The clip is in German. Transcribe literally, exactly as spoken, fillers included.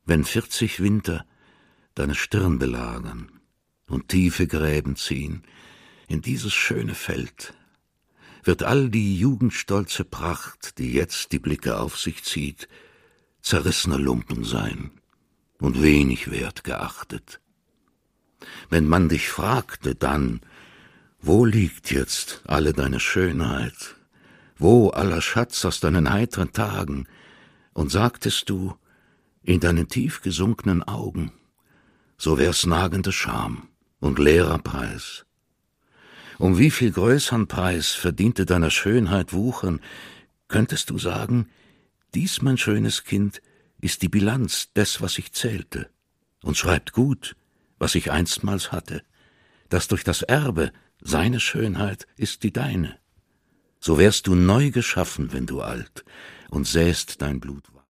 wenn vierzig Winter deine Stirn belagern und tiefe Gräben ziehen in dieses schöne Feld, wird all die jugendstolze Pracht, die jetzt die Blicke auf sich zieht, zerrissener Lumpen sein und wenig wert geachtet. Wenn man dich fragte dann, wo liegt jetzt alle deine Schönheit, wo aller Schatz aus deinen heiteren Tagen, und sagtest du, in deinen tief gesunkenen Augen, so wär's nagende Scham und leerer Preis. Um wie viel größern Preis verdiente deiner Schönheit Wuchern, könntest du sagen, dies, mein schönes Kind, ist die Bilanz des, was ich zählte, und schreibt gut, was ich einstmals hatte, dass durch das Erbe seine Schönheit ist die deine. So wärst du neu geschaffen, wenn du alt, und sähst dein Blut